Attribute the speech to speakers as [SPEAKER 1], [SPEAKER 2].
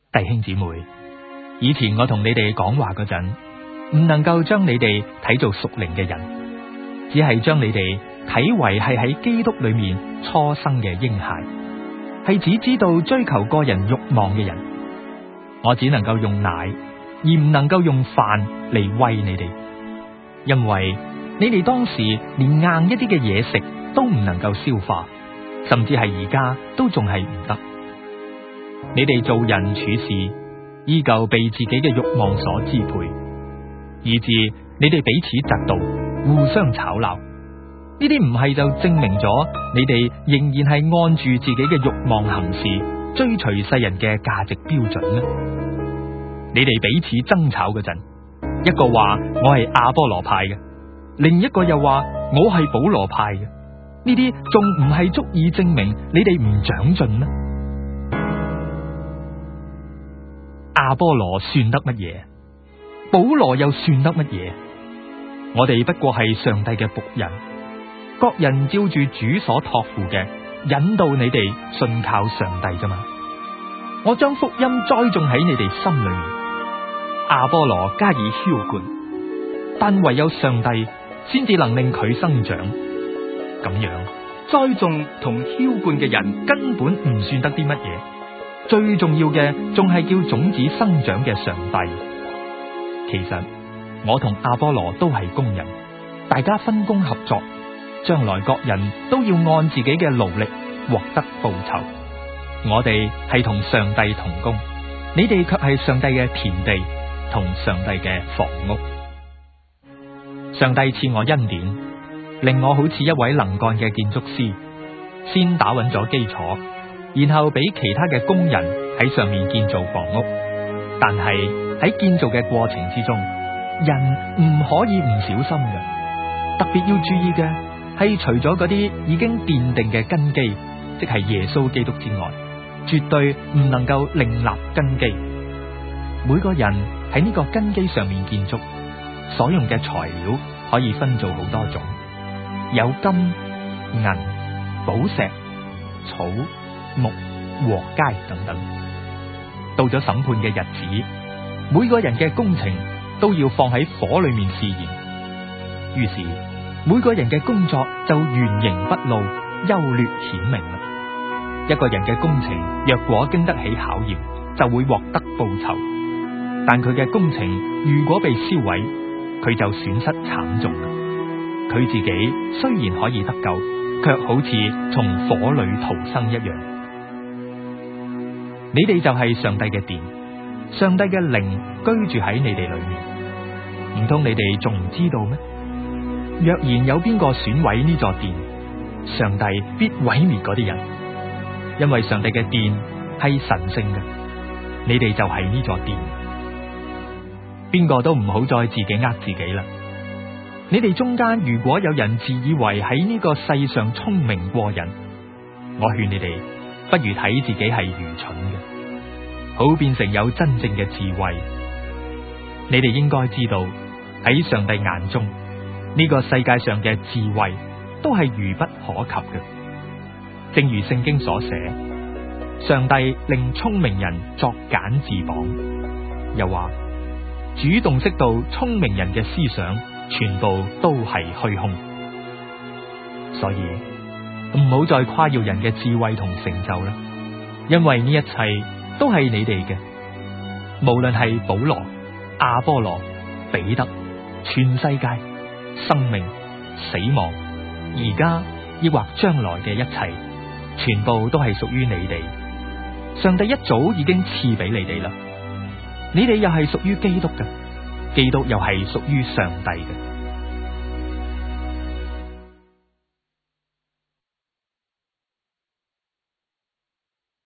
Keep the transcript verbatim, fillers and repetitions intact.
[SPEAKER 1] 弟兄姊妹，以前我同你哋講話嗰陣，唔能夠將你哋睇做屬靈嘅人，只係將你哋睇為係喺基督裏面初生嘅嬰孩，係只知道追求個人慾望嘅人。我只能夠用奶，而唔能夠用飯嚟餵你哋，因為你哋當時連硬一啲嘅嘢食都唔能夠消化，甚至係而家都仲係唔得。你哋做人處事依舊被自己嘅慾望所支配，以致你哋彼此嫉妒，互相吵鬧。呢啲唔係就證明咗你哋仍然係按住自己嘅慾望行事，追隨世人嘅價值標準咩？你哋彼此爭吵嗰陣，一個話我係亞波羅派嘅，另一個又話我係保羅派嘅，呢啲仲唔係足以證明你哋唔長進咩？亞波羅算得乜嘢？保羅又算得乜嘢？我哋不過係上帝嘅僕人，各人照住主所託付嘅，引導你哋信靠上帝啫嘛。我將福音栽種喺你哋心裏面，亞波羅加以澆灌，但唯有上帝先至能令佢生長。咁樣栽種同澆灌嘅人根本唔算得啲乜嘢，最重要嘅仲係叫種子生長嘅上帝。其實我同亞波羅都係工人，大家分工合作，將來各人都要按自己嘅勞力獲得報酬。我哋係同上帝同工，你哋卻係上帝嘅田地同上帝嘅房屋。上帝賜我恩典，令我好似一位能幹嘅建築師，先打穩咗基礎，然後俾其他嘅工人喺上面建造房屋。但係喺建造嘅過程之中，人唔可以唔小心嘅。特別要注意嘅係，除咗嗰啲已經奠定嘅根基，即係耶穌基督之外，絕對唔能夠另立根基。每個人喺呢個根基上面建築，所用嘅材料可以分做好多種，有金、銀、寶石、草、木、禾秸等等。到咗審判嘅日子，每個人嘅工程都要放喺火裏面試驗。於是每個人嘅工作就原形不露，優劣顯明啦。一個人嘅工程若果經得起考驗，就會獲得報酬；但佢嘅工程如果被燒毀，佢就損失慘重啦。佢自己雖然可以得救，卻好似從火裏逃生一樣。你哋就係上帝嘅殿，上帝嘅靈居住喺你哋裏面。唔通你哋仲唔知道咩？若然有邊個損毀呢座殿，上帝必毀滅嗰啲人，因為上帝嘅殿係神聖嘅，你哋就係呢座殿。邊個都唔好再自己呃自己啦。你哋中間如果有人自以為喺呢個世上聰明過人，我勸你哋不如睇自己係愚蠢嘅，好變成有真正嘅智慧。你哋應該知道，喺上帝眼中，呢個世界上嘅智慧都係愚不可及嘅。正如聖經所寫，上帝令聰明人作繭自綁，又話主洞悉到聰明人嘅思想全部都係虛空。所以唔好再誇耀人嘅智慧同成就啦，因為呢一切都係你哋嘅。無論係保羅、亞波羅、彼得，全世界生命、死亡，而家抑或將來嘅一切，全部都係屬於你哋。上帝一早已經賜俾你哋啦，你哋又係屬於基督嘅，基督又係屬於上帝嘅。